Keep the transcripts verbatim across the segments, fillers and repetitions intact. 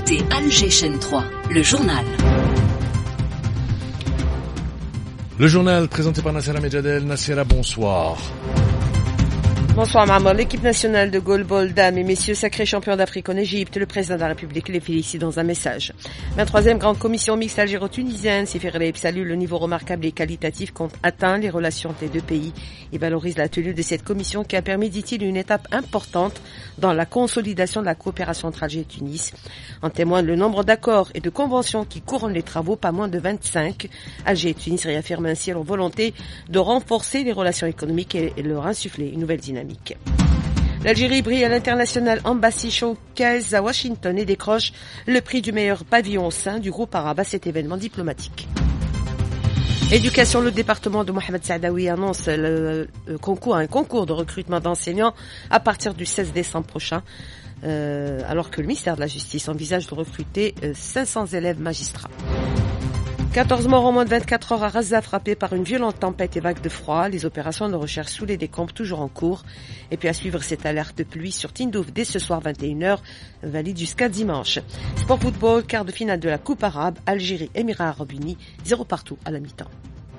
écoutez Alger Chaîne trois, le journal. Le journal présenté par Nassera Medjadel. Nassera, bonsoir. Bonsoir Marmor. L'équipe nationale de goalball dames et messieurs sacrés champions d'Afrique en Égypte, le président de la République les félicite dans un message. vingt-troisième grande commission mixte algéro-tunisienne, Sifir Reib salue le niveau remarquable et qualitatif qu'ont atteint les relations des deux pays et valorise la tenue de cette commission qui a permis, dit-il, une étape importante dans la consolidation de la coopération entre Alger et Tunis. En témoigne le nombre d'accords et de conventions qui couronnent les travaux, pas moins de vingt-cinq. Alger et Tunis réaffirment ainsi leur volonté de renforcer les relations économiques et leur insuffler une nouvelle dynamique. L'Algérie brille à l'international Embassy Showcase à Washington et décroche le prix du meilleur pavillon au sein du groupe arabe à cet événement diplomatique. Éducation, le département de Mohamed Saadawi annonce le, le concours, un concours de recrutement d'enseignants à partir du seize décembre prochain, euh, alors que le ministère de la Justice envisage de recruter euh, cinq cents élèves magistrats. quatorze morts en moins de vingt-quatre heures à Raza, frappés par une violente tempête et vague de froid. Les opérations de recherche sous les décombres toujours en cours. Et puis à suivre cette alerte de pluie sur Tindouf dès ce soir vingt et une heures, valide jusqu'à dimanche. Sport football, quart de finale de la Coupe arabe, Algérie, Émirats arabes unis, zéro partout à la mi-temps.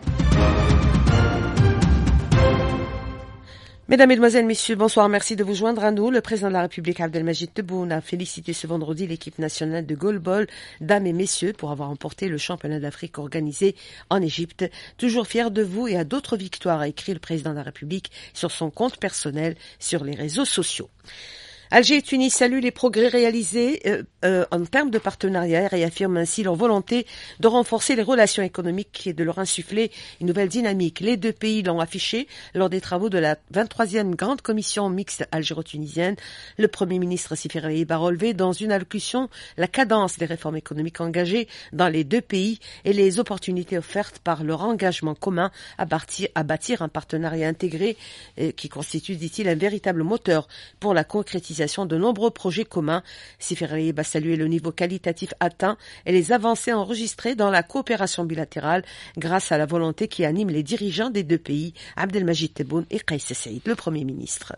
Mesdames, Mesdemoiselles, Messieurs, bonsoir. Merci de vous joindre à nous. Le président de la République, Abdelmajid Tebboune, a félicité ce vendredi l'équipe nationale de goalball, dames et messieurs, pour avoir remporté le championnat d'Afrique organisé en Égypte. Toujours fier de vous et à d'autres victoires, a écrit le président de la République sur son compte personnel sur les réseaux sociaux. Alger et Tunis saluent les progrès réalisés euh, euh, en termes de partenariat et réaffirment ainsi leur volonté de renforcer les relations économiques et de leur insuffler une nouvelle dynamique. Les deux pays l'ont affiché lors des travaux de la vingt-troisième grande commission mixte algéro-tunisienne. Le Premier ministre Sifir Reib a relevé dans une allocution la cadence des réformes économiques engagées dans les deux pays et les opportunités offertes par leur engagement commun à bâtir, à bâtir un partenariat intégré euh, qui constitue, dit-il, un véritable moteur pour la concrétisation de nombreux projets communs. Sifir Reib a salué le niveau qualitatif atteint et les avancées enregistrées dans la coopération bilatérale grâce à la volonté qui anime les dirigeants des deux pays, Abdelmajid Tebboune et Kais Saïd, le Premier ministre.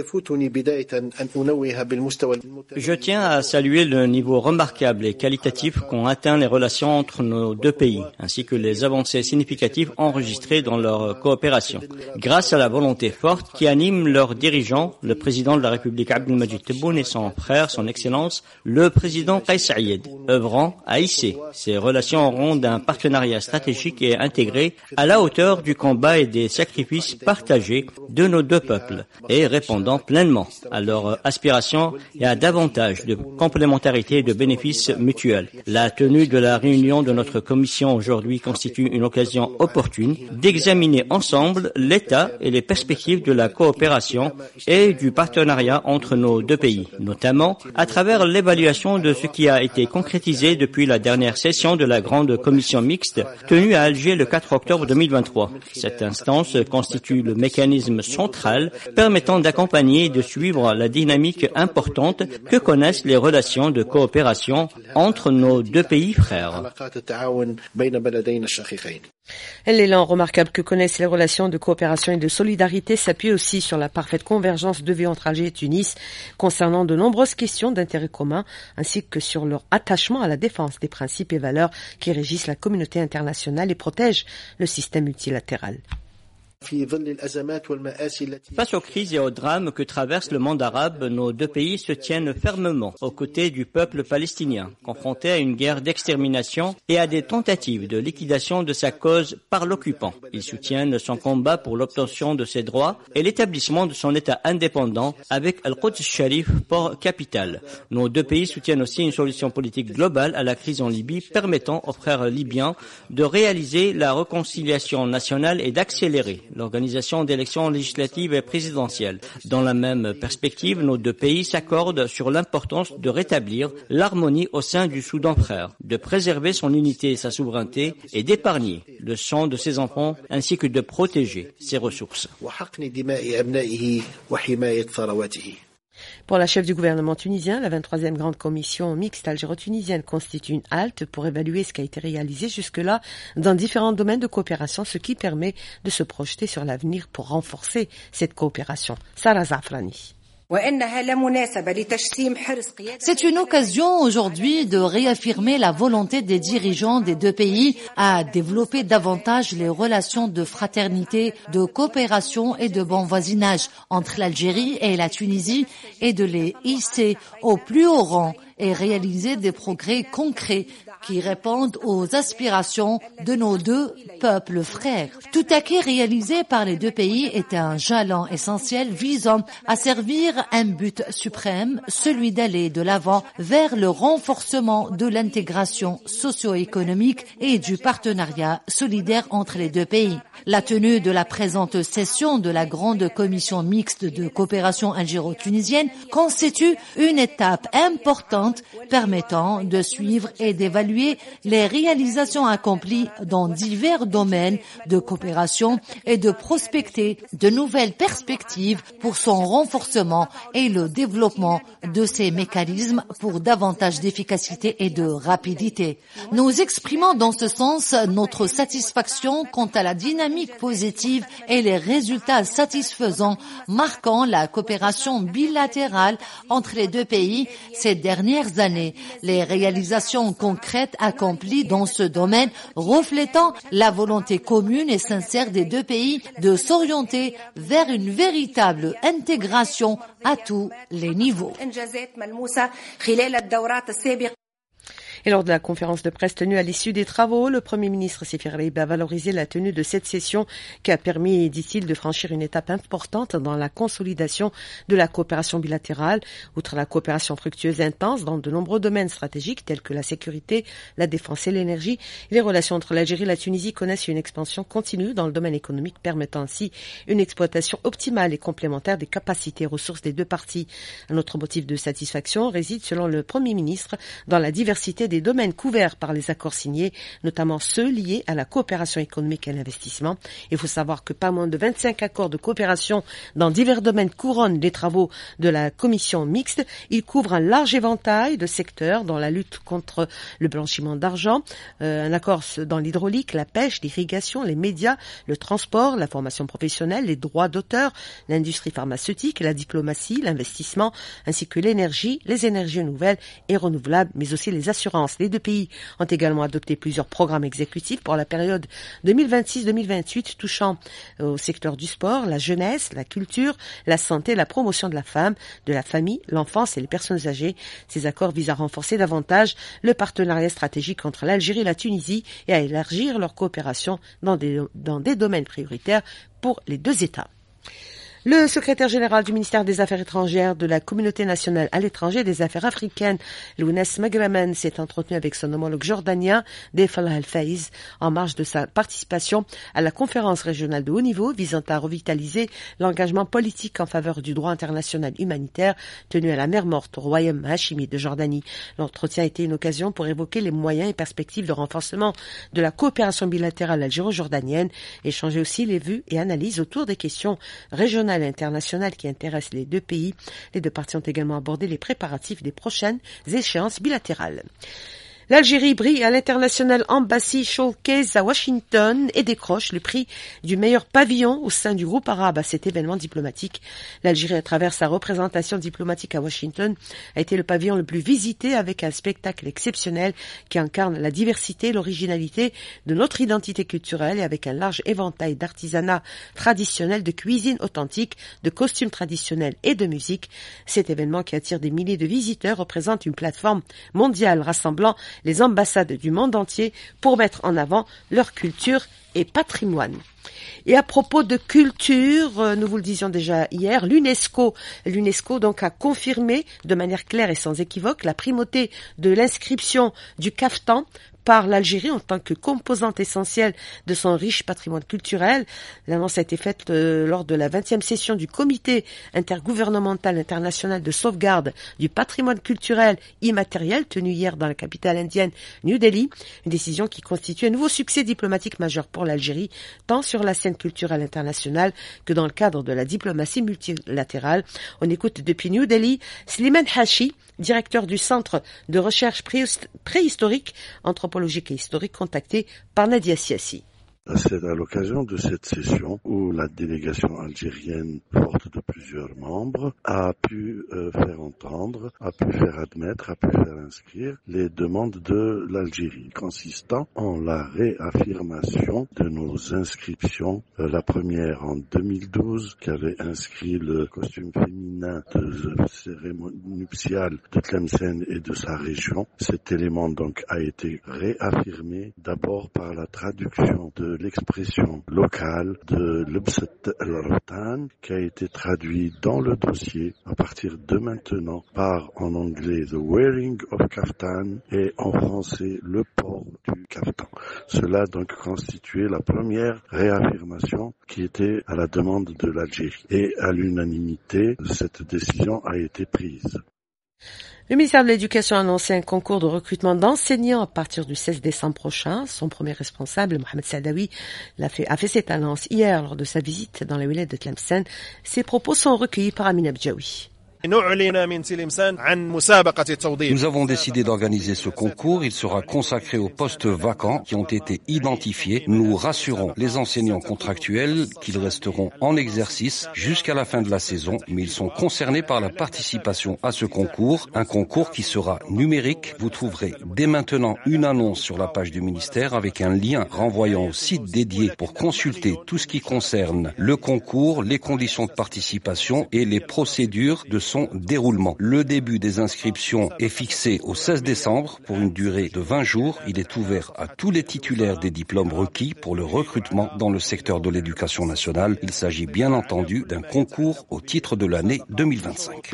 Je tiens à saluer le niveau remarquable et qualitatif qu'ont atteint les relations entre nos deux pays, ainsi que les avancées significatives enregistrées dans leur coopération. Grâce à la volonté forte qui anime leurs dirigeants, le président de la République Abdelmajid Tebboune et son frère, son Excellence, le président Kais Saïd, œuvrant à hisser ces relations en rond d'un partenariat stratégique et intégré à la hauteur du combat et des sacrifices partagés de nos deux peuples et répondant pleinement à leurs aspirations et à davantage de complémentarité et de bénéfices mutuels. La tenue de la réunion de notre commission aujourd'hui constitue une occasion opportune d'examiner ensemble l'état et les perspectives de la coopération et du partenariat entre nos deux pays, notamment à travers l'évaluation de ce qui a été concrétisé depuis la dernière session de la grande commission mixte tenue à Alger le quatre octobre deux mille vingt-trois. Cette instance constitue le mécanisme central permettant d'accompagner et de suivre la dynamique importante que connaissent les relations de coopération entre nos deux pays frères. L'élan remarquable que connaissent les relations de coopération et de solidarité s'appuie aussi sur la parfaite convergence de vues entre Alger et Tunis concernant de nombreuses questions d'intérêt commun ainsi que sur leur attachement à la défense des principes et valeurs qui régissent la communauté internationale et protègent le système multilatéral. Face aux crises et aux drames que traverse le monde arabe, nos deux pays se tiennent fermement aux côtés du peuple palestinien, confronté à une guerre d'extermination et à des tentatives de liquidation de sa cause par l'occupant. Ils soutiennent son combat pour l'obtention de ses droits et l'établissement de son État indépendant avec Al-Quds Sharif, port capitale. Nos deux pays soutiennent aussi une solution politique globale à la crise en Libye, permettant aux frères libyens de réaliser la réconciliation nationale et d'accélérer l'organisation d'élections législatives et présidentielles. Dans la même perspective, nos deux pays s'accordent sur l'importance de rétablir l'harmonie au sein du Soudan frère, de préserver son unité et sa souveraineté et d'épargner le sang de ses enfants ainsi que de protéger ses ressources. Pour la chef du gouvernement tunisien, la vingt-troisième grande commission mixte algéro-tunisienne constitue une halte pour évaluer ce qui a été réalisé jusque-là dans différents domaines de coopération, ce qui permet de se projeter sur l'avenir pour renforcer cette coopération. Sarah Zafrani. C'est une occasion aujourd'hui de réaffirmer la volonté des dirigeants des deux pays à développer davantage les relations de fraternité, de coopération et de bon voisinage entre l'Algérie et la Tunisie et de les hisser au plus haut rang et réaliser des progrès concrets qui répondent aux aspirations de nos deux peuples frères. Tout acquis réalisé par les deux pays est un jalon essentiel visant à servir un but suprême, celui d'aller de l'avant vers le renforcement de l'intégration socio-économique et du partenariat solidaire entre les deux pays. La tenue de la présente session de la Grande Commission mixte de coopération algéro-tunisienne constitue une étape importante permettant de suivre et d'évaluer les réalisations accomplies dans divers domaines de coopération et de prospecter de nouvelles perspectives pour son renforcement et le développement de ces mécanismes pour davantage d'efficacité et de rapidité. Nous exprimons dans ce sens notre satisfaction quant à la dynamique positive et les résultats satisfaisants marquant la coopération bilatérale entre les deux pays ces dernières années. Les réalisations concrètes accomplis dans ce domaine, reflétant la volonté commune et sincère des deux pays de s'orienter vers une véritable intégration à tous les niveaux. Et lors de la conférence de presse tenue à l'issue des travaux, le Premier ministre Séfi Reïb a valorisé la tenue de cette session qui a permis, dit-il, de franchir une étape importante dans la consolidation de la coopération bilatérale. Outre la coopération fructueuse et intense dans de nombreux domaines stratégiques tels que la sécurité, la défense et l'énergie, les relations entre l'Algérie et la Tunisie connaissent une expansion continue dans le domaine économique, permettant ainsi une exploitation optimale et complémentaire des capacités et ressources des deux parties. Un autre motif de satisfaction réside, selon le Premier ministre, dans la diversité des domaines couverts par les accords signés, notamment ceux liés à la coopération économique et à l'investissement. Il faut savoir que pas moins de vingt-cinq accords de coopération dans divers domaines couronnent les travaux de la commission mixte. Ils couvrent un large éventail de secteurs dans la lutte contre le blanchiment d'argent, euh, un accord dans l'hydraulique, la pêche, l'irrigation, les médias, le transport, la formation professionnelle, les droits d'auteur, l'industrie pharmaceutique, la diplomatie, l'investissement, ainsi que l'énergie, les énergies nouvelles et renouvelables, mais aussi les assurances. Les deux pays ont également adopté plusieurs programmes exécutifs pour la période deux mille vingt-six deux mille vingt-huit touchant au secteur du sport, la jeunesse, la culture, la santé, la promotion de la femme, de la famille, l'enfance et les personnes âgées. Ces accords visent à renforcer davantage le partenariat stratégique entre l'Algérie et la Tunisie et à élargir leur coopération dans des, dans des domaines prioritaires pour les deux États. Le secrétaire général du ministère des Affaires étrangères de la Communauté nationale à l'étranger des affaires africaines, Lounès Maghraman, s'est entretenu avec son homologue jordanien, Defal Al-Faiz, en marge de sa participation à la conférence régionale de haut niveau visant à revitaliser l'engagement politique en faveur du droit international humanitaire tenue à la mer Morte au royaume hachimi de Jordanie. L'entretien a été une occasion pour évoquer les moyens et perspectives de renforcement de la coopération bilatérale algéro-jordanienne, échanger aussi les vues et analyses autour des questions régionales internationales qui intéressent les deux pays. Les deux parties ont également abordé les préparatifs des prochaines échéances bilatérales. L'Algérie brille à l'International Embassy Showcase à Washington et décroche le prix du meilleur pavillon au sein du groupe arabe à cet événement diplomatique. L'Algérie, à travers sa représentation diplomatique à Washington, a été le pavillon le plus visité avec un spectacle exceptionnel qui incarne la diversité et l'originalité de notre identité culturelle et avec un large éventail d'artisanat traditionnel, de cuisine authentique, de costumes traditionnels et de musique. Cet événement qui attire des milliers de visiteurs représente une plateforme mondiale rassemblant les ambassades du monde entier pour mettre en avant leur culture et patrimoine. Et à propos de culture, nous vous le disions déjà hier, l'UNESCO, l'UNESCO donc a confirmé de manière claire et sans équivoque la primauté de l'inscription du caftan par l'Algérie en tant que composante essentielle de son riche patrimoine culturel. L'annonce a été faite euh, lors de la vingtième session du Comité intergouvernemental international de sauvegarde du patrimoine culturel immatériel tenue hier dans la capitale indienne New Delhi. Une décision qui constitue un nouveau succès diplomatique majeur pour l'Algérie, tant sur la scène culturelle internationale que dans le cadre de la diplomatie multilatérale. On écoute depuis New Delhi Slimane Hachi, directeur du Centre de recherche préhistorique, anthropologique et historique, contacté par Nadia Siassi. C'est à l'occasion de cette session où la délégation algérienne, forte de plusieurs membres, a pu euh, faire entendre, a pu faire admettre, a pu faire inscrire les demandes de l'Algérie, consistant en la réaffirmation de nos inscriptions. Euh, la première en deux mille douze, qui avait inscrit le costume féminin de cérémonie nuptiale de Tlemcen et de sa région. Cet élément donc a été réaffirmé d'abord par la traduction de l'expression locale de l'Bset al-Rotan, qui a été traduit dans le dossier à partir de maintenant par en anglais the wearing of kaftan et en français le port du kaftan. Cela donc constituait la première réaffirmation qui était à la demande de l'Algérie. Et à l'unanimité, cette décision a été prise. Le ministère de l'Éducation a annoncé un concours de recrutement d'enseignants à partir du seize décembre prochain. Son premier responsable, Mohamed Saadawi, l'a fait, a fait cette annonce hier lors de sa visite dans la wilaya de Tlemcen. Ses propos sont recueillis par Amina Bdjaoui. Nous avons décidé d'organiser ce concours. Il sera consacré aux postes vacants qui ont été identifiés. Nous rassurons les enseignants contractuels qu'ils resteront en exercice jusqu'à la fin de la saison, mais ils sont concernés par la participation à ce concours. Un concours qui sera numérique. Vous trouverez dès maintenant une annonce sur la page du ministère avec un lien renvoyant au site dédié pour consulter tout ce qui concerne le concours, les conditions de participation et les procédures de son déroulement. Le début des inscriptions est fixé au seize décembre pour une durée de vingt jours. Il est ouvert à tous les titulaires des diplômes requis pour le recrutement dans le secteur de l'éducation nationale. Il s'agit bien entendu d'un concours au titre de l'année deux mille vingt-cinq.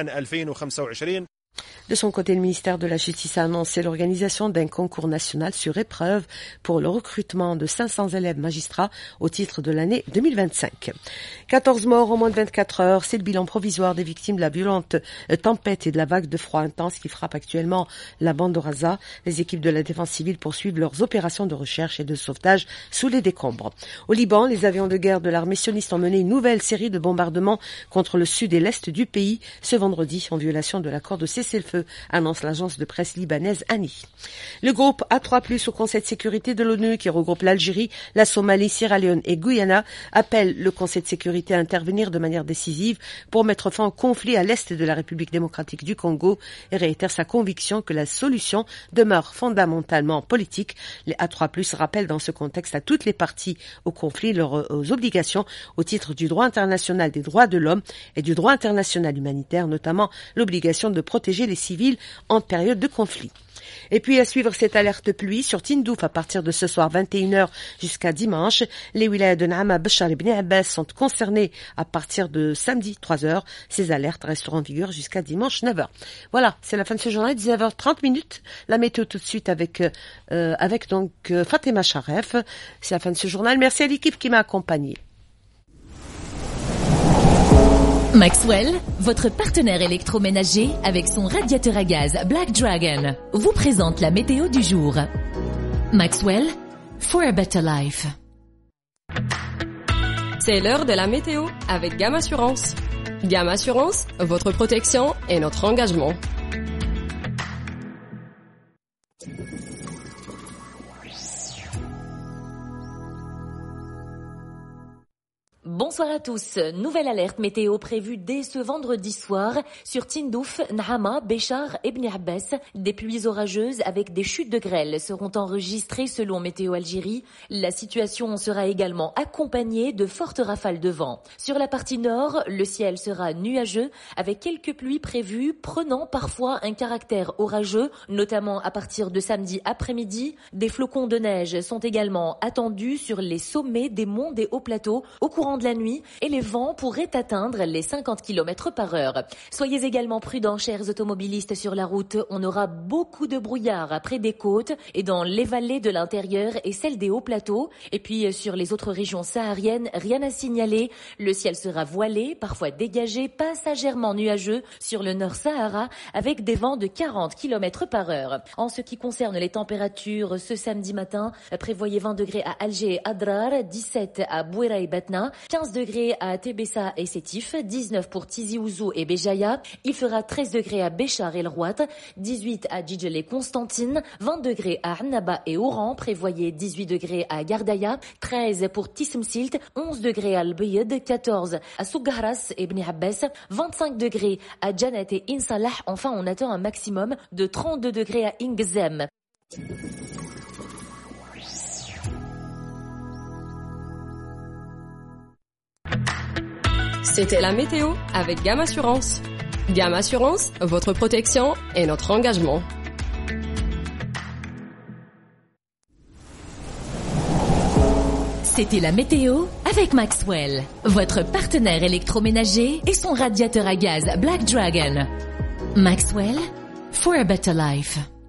De son côté, le ministère de la Justice a annoncé l'organisation d'un concours national sur épreuve pour le recrutement de cinq cents élèves magistrats au titre de l'année deux mille vingt-cinq. quatorze morts en moins de vingt-quatre heures, c'est le bilan provisoire des victimes de la violente tempête et de la vague de froid intense qui frappe actuellement la bande de Gaza. Les équipes de la défense civile poursuivent leurs opérations de recherche et de sauvetage sous les décombres. Au Liban, les avions de guerre de l'armée sioniste ont mené une nouvelle série de bombardements contre le sud et l'est du pays ce vendredi en violation de l'accord de cessez-le-feu, annonce l'agence de presse libanaise A N I. Le groupe A trois plus au Conseil de sécurité de l'ONU, qui regroupe l'Algérie, la Somalie, Sierra Leone et Guyana, appelle le Conseil de sécurité à intervenir de manière décisive pour mettre fin au conflit à l'est de la République démocratique du Congo et réitère sa conviction que la solution demeure fondamentalement politique. Les A trois plus rappellent dans ce contexte à toutes les parties au conflit leurs obligations au titre du droit international des droits de l'homme et du droit international humanitaire, notamment l'obligation de protéger les civils en période de conflit. Et puis à suivre cette alerte pluie sur Tindouf à partir de ce soir vingt et une heures jusqu'à dimanche. Les wilayas de Naama, Béchar et Bni Abbas sont concernés à partir de samedi trois heures. Ces alertes resteront en vigueur jusqu'à dimanche neuf heures. Voilà, c'est la fin de ce journal, dix-neuf heures trente minutes. La météo tout de suite avec euh, avec donc euh, Fatima Charef. C'est la fin de ce journal. Merci à l'équipe qui m'a accompagné. Maxwell, votre partenaire électroménager avec son radiateur à gaz Black Dragon, vous présente la météo du jour. Maxwell, for a better life. C'est l'heure de la météo avec Gamme Assurance. Gamme Assurance, votre protection et notre engagement. Bonsoir à tous. Nouvelle alerte météo prévue dès ce vendredi soir sur Tindouf, Naama, Béchar et Bni Abbas. Des pluies orageuses avec des chutes de grêle seront enregistrées selon Météo Algérie. La situation sera également accompagnée de fortes rafales de vent. Sur la partie nord, le ciel sera nuageux avec quelques pluies prévues prenant parfois un caractère orageux, notamment à partir de samedi après-midi. Des flocons de neige sont également attendus sur les sommets des monts des hauts plateaux au courant de la nuit et les vents pourraient atteindre les cinquante kilomètres par heure. Soyez également prudents, chers automobilistes, sur la route. On aura beaucoup de brouillard près des côtes et dans les vallées de l'intérieur et celles des hauts plateaux. Et puis sur les autres régions sahariennes, rien à signaler. Le ciel sera voilé, parfois dégagé, passagèrement nuageux sur le nord Sahara avec des vents de quarante kilomètres par heure. En ce qui concerne les températures, ce samedi matin, prévoyez vingt degrés à Alger et Adrar, dix-sept à Bouira et Batna, quinze quinze degrés à Tébessa et Sétif, dix-neuf pour Tizi Ouzou et Béjaïa. Il fera treize degrés à Béchar et Lerouat, dix-huit à Djidjel et Constantine, vingt degrés à Annaba et Oran. Prévoyez dix-huit degrés à Gardaya, treize pour Tissemsilt, onze degrés à Al-Bayed, quatorze à Sougharas et Bni Abbas, vingt-cinq degrés à Janet et Insalah. Enfin, on attend un maximum de trente-deux degrés à Ingzem. C'était la météo avec Gam Assurance. Gam Assurance, votre protection et notre engagement. C'était la météo avec Maxwell, votre partenaire électroménager et son radiateur à gaz Black Dragon. Maxwell, for a better life.